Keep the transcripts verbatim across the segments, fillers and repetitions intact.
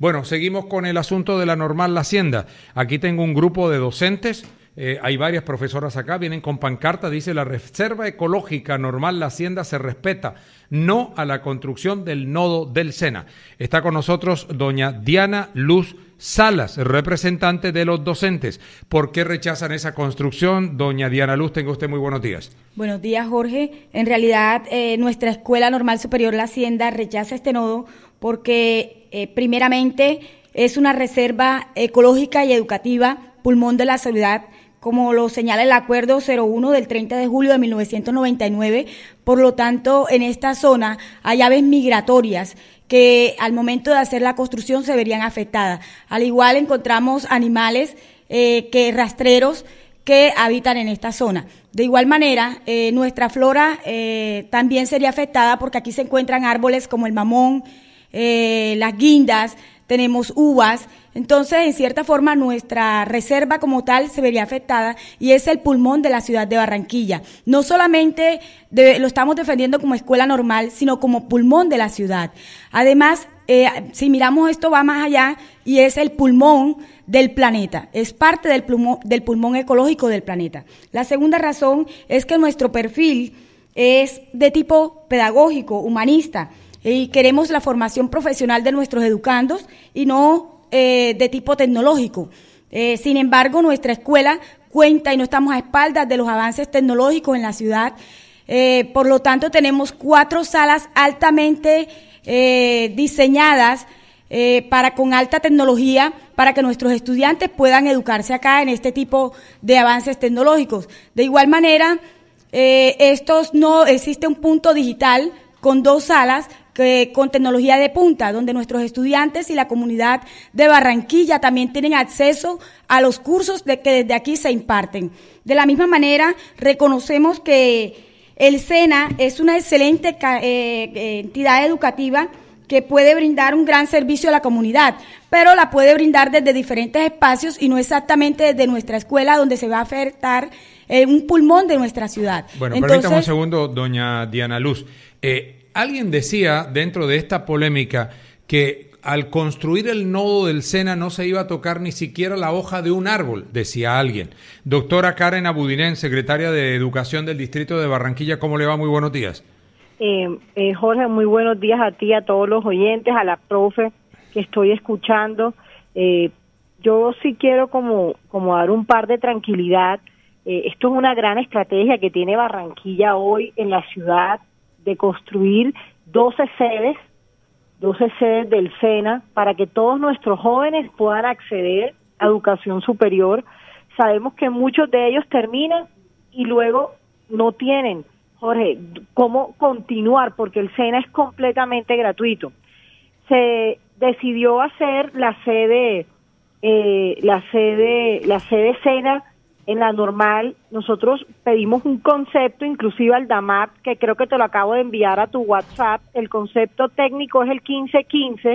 Bueno, seguimos con el asunto de la Normal La Hacienda. Aquí tengo un grupo de docentes, eh, hay varias profesoras acá, vienen con pancarta, dice: la reserva ecológica Normal La Hacienda se respeta, no a la construcción del nodo del Sena. Está con nosotros doña Diana Luz Salas, representante de los docentes. ¿Por qué rechazan esa construcción? Doña Diana Luz, tenga usted muy buenos días. Buenos días, Jorge. En realidad, eh, nuestra Escuela Normal Superior La Hacienda rechaza este nodo porque, eh, primeramente, es una reserva ecológica y educativa, pulmón de la ciudad, como lo señala el Acuerdo cero uno del treinta de julio de mil novecientos noventa y nueve. Por lo tanto, en esta zona hay aves migratorias que al momento de hacer la construcción se verían afectadas. Al igual encontramos animales eh, que rastreros que habitan en esta zona. De igual manera, eh, nuestra flora eh, también sería afectada porque aquí se encuentran árboles como el mamón, eh, las guindas, tenemos uvas. Entonces, en cierta forma, nuestra reserva como tal se vería afectada y es el pulmón de la ciudad de Barranquilla. No solamente de, lo estamos defendiendo como escuela normal, sino como pulmón de la ciudad. Además, eh, si miramos esto va más allá y es el pulmón del planeta, es parte del pulmón, del pulmón ecológico del planeta. La segunda razón es que nuestro perfil es de tipo pedagógico, humanista, y queremos la formación profesional de nuestros educandos y no eh, de tipo tecnológico. Eh, sin embargo, nuestra escuela cuenta y no estamos a espaldas de los avances tecnológicos en la ciudad. Eh, por lo tanto, tenemos cuatro salas altamente eh, diseñadas eh, para con alta tecnología para que nuestros estudiantes puedan educarse acá en este tipo de avances tecnológicos. De igual manera, eh, estos no existe un punto digital con dos salas que con tecnología de punta, donde nuestros estudiantes y la comunidad de Barranquilla también tienen acceso a los cursos de que desde aquí se imparten. De la misma manera, reconocemos que el Sena es una excelente eh, entidad educativa que puede brindar un gran servicio a la comunidad, pero la puede brindar desde diferentes espacios y no exactamente desde nuestra escuela, donde se va a afectar eh, un pulmón de nuestra ciudad. Bueno, Entonces, permítame un segundo, doña Diana Luz. Eh, Alguien decía dentro de esta polémica que al construir el nodo del Sena no se iba a tocar ni siquiera la hoja de un árbol, decía alguien. Doctora Karen Abudinen, secretaria de Educación del Distrito de Barranquilla, ¿cómo le va? Muy buenos días. Eh, eh, Jorge, muy buenos días a ti, a todos los oyentes, a la profe que estoy escuchando. Eh, yo sí quiero como, como dar un par de tranquilidad. Eh, esto es una gran estrategia que tiene Barranquilla hoy en la ciudad, de construir doce sedes, doce sedes del Sena, para que todos nuestros jóvenes puedan acceder a educación superior. Sabemos que muchos de ellos terminan y luego no tienen, Jorge, cómo continuar, porque el Sena es completamente gratuito. Se decidió hacer la sede, eh, la sede, la sede Sena en la normal. Nosotros pedimos un concepto, inclusive al D A M A P, que creo que te lo acabo de enviar a tu WhatsApp. El concepto técnico es el quince quince,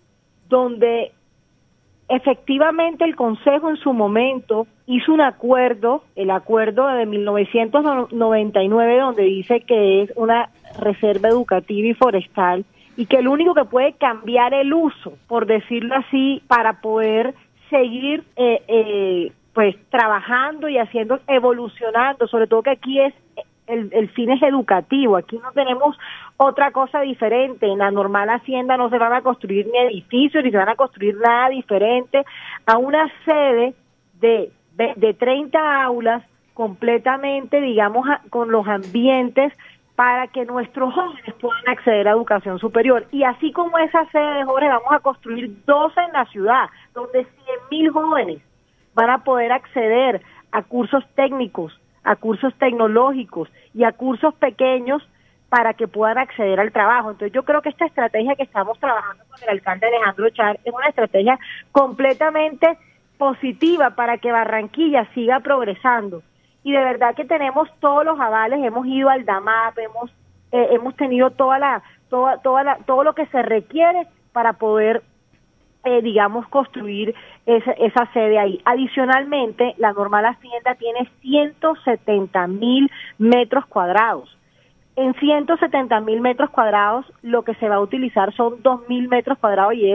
donde efectivamente el Consejo en su momento hizo un acuerdo, el acuerdo de mil novecientos noventa y nueve, donde dice que es una reserva educativa y forestal, y que el único que puede cambiar el uso, por decirlo así, para poder seguir eh, eh, pues trabajando y haciendo, evolucionando, sobre todo que aquí es el, el fin es educativo, aquí no tenemos otra cosa diferente. En la normal Hacienda no se van a construir ni edificios, ni se van a construir nada diferente a una sede de, de, de treinta aulas completamente, digamos, a, con los ambientes para que nuestros jóvenes puedan acceder a educación superior. Y así como esa sede de jóvenes, vamos a construir doce en la ciudad, donde cien mil jóvenes van a poder acceder a cursos técnicos, a cursos tecnológicos y a cursos pequeños para que puedan acceder al trabajo. Entonces yo creo que esta estrategia que estamos trabajando con el alcalde Alejandro Char es una estrategia completamente positiva para que Barranquilla siga progresando. Y de verdad que tenemos todos los avales, hemos ido al D A M A P, hemos eh, hemos tenido toda la toda toda la, todo lo que se requiere para poder Eh, digamos, construir esa, esa sede ahí. Adicionalmente, la normal Hacienda tiene ciento setenta mil metros cuadrados. En ciento setenta mil metros cuadrados, lo que se va a utilizar son dos mil metros cuadrados y es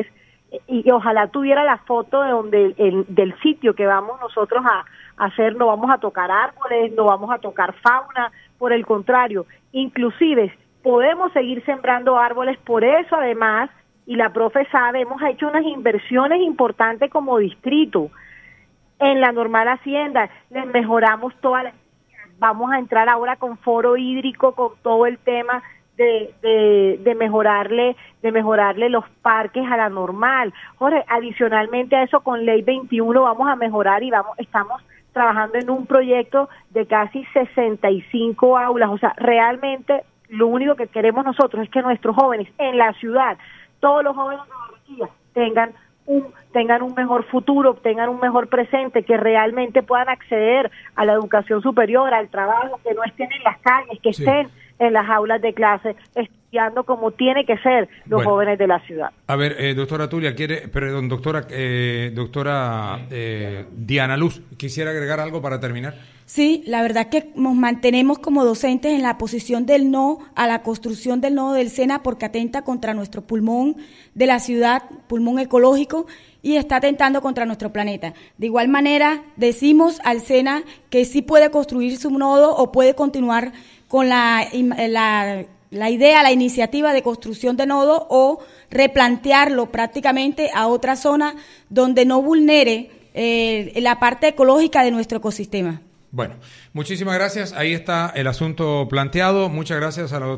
y, y ojalá tuviera la foto de donde el, del sitio que vamos nosotros a, a hacer, no vamos a tocar árboles, no vamos a tocar fauna, por el contrario, inclusive podemos seguir sembrando árboles, por eso además, y la profe sabe, hemos hecho unas inversiones importantes como distrito en la Normal Hacienda, les mejoramos toda la, vamos a entrar ahora con foro hídrico, con todo el tema de, de, de mejorarle, de mejorarle los parques a la Normal. Jorge, adicionalmente a eso, con Ley veintiuno vamos a mejorar y vamos, estamos trabajando en un proyecto de casi sesenta y cinco aulas, o sea, realmente lo único que queremos nosotros es que nuestros jóvenes en la ciudad, todos los jóvenes de Barranquilla, tengan un, tengan un mejor futuro, tengan un mejor presente, que realmente puedan acceder a la educación superior, al trabajo, que no estén en las calles, que sí. estén en las aulas de clase, estudiando como tiene que ser los bueno, jóvenes de la ciudad. A ver, eh, doctora Tulia, quiere, perdón, doctora, eh, doctora eh, Diana Luz, ¿quisiera agregar algo para terminar? Sí, la verdad que nos mantenemos como docentes en la posición del no a la construcción del nodo del Sena porque atenta contra nuestro pulmón de la ciudad, pulmón ecológico, y está atentando contra nuestro planeta. De igual manera, decimos al Sena que sí puede construir su nodo o puede continuar con la, la, la idea, la iniciativa de construcción de nodo o replantearlo prácticamente a otra zona donde no vulnere eh, la parte ecológica de nuestro ecosistema. Bueno, muchísimas gracias. Ahí está el asunto planteado. Muchas gracias a la